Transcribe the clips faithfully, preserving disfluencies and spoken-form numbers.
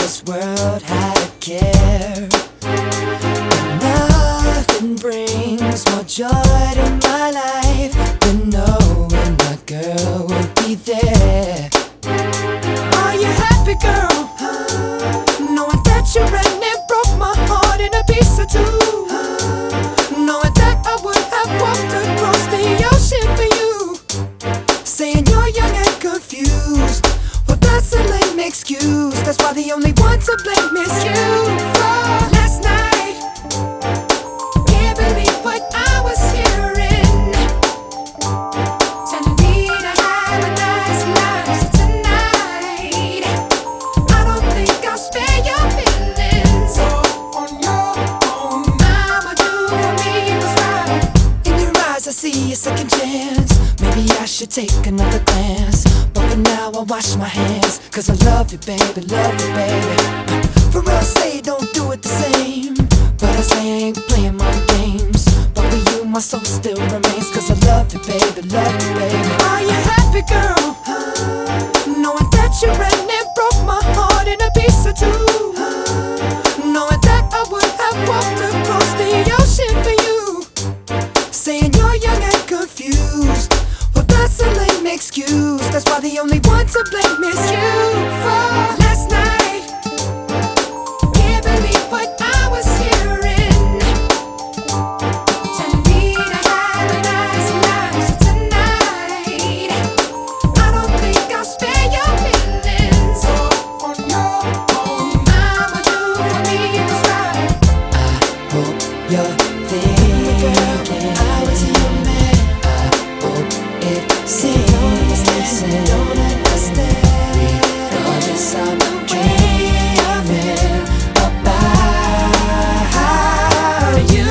this world had a care. And nothing brings more joy to my life than knowing my girl will be there. Are you happy, girl? Knowing that you ran and broke my heart in a piece or two. Knowing that I would have walked across the ocean for you. Saying you're young and confused, well that's a lame excuse. That's why the only one to blame is you. For last night, can't believe what I was hearing. Telling me to have a nice life tonight. I don't think I'll spare your feelings. So on your own, I'ma do for me what's right. In your eyes I see a second chance. Maybe I should take another glance, but for now I wash my hands. Cause I love you, baby, love you, baby. For real, say don't do it the same, but I say I ain't playing my games. But for you, my soul still remains. Cause I love you, baby, love you, baby. Are you happy, girl? Knowing that you ran and broke my heart in a piece or two. Knowing that I would have walked across the ocean for you. Saying you're young and confused, well that's a lame excuse. That's why the only one to blame is you. For last night, can't believe what I was hearing. Telling me to have a nice life tonight. I don't think I'll spare your feelings. So on your own, I'ma do for me what's right. I hope you're thinking I was your man. I hope it seems you don't understand. Regardless, I'm dreaming about you.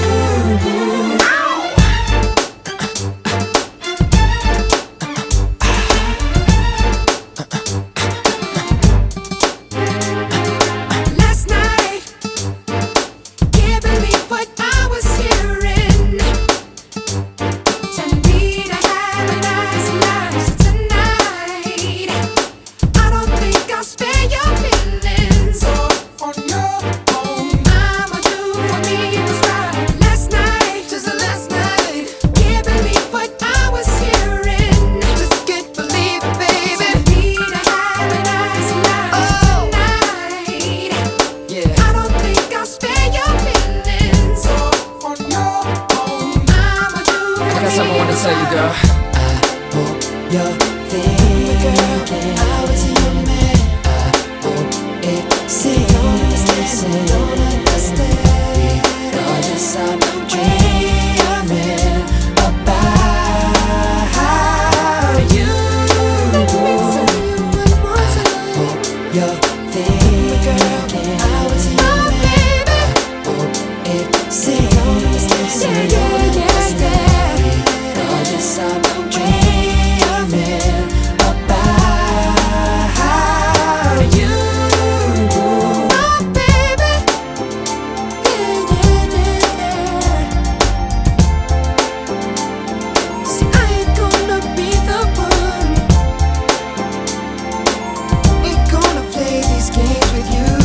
Last night, can't believe what I was hearing. Telling me to have a nice life tonight. I don't think I'll spare your feelings. So on your own, I'ma do for me what's right. Last night, just last night, can't believe what I was hearing. Just can't believe it, baby. Telling me to have a nice life tonight. Yeah. I don't think I'll spare your feelings. So on your own, I'ma do for I got something I want to tell you, girl. I hope you're thinking I was your man. I hope it seems you don't understand. Regardless, I'm dreaming about you. I hope you're thinking I was your man. I hope it seems you don't understand. Regardless, I'm dreaming about you. Oh, baby. Yeah, yeah, yeah. See, I ain't gonna be the one. Ain't gonna play these games with you.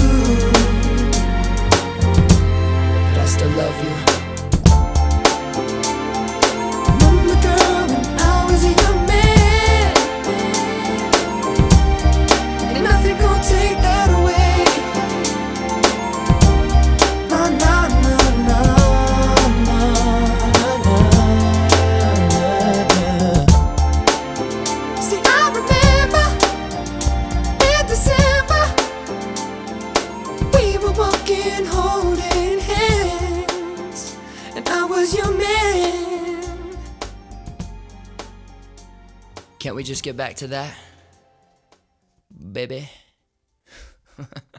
But I still love you. Remember, girl, when I was your man. Ain't nothing gonna take that away. No, no, no, no, no, no, no. See, I remember in December we were walking, holding hands, and I was your man. Can't we just get back to that, baby?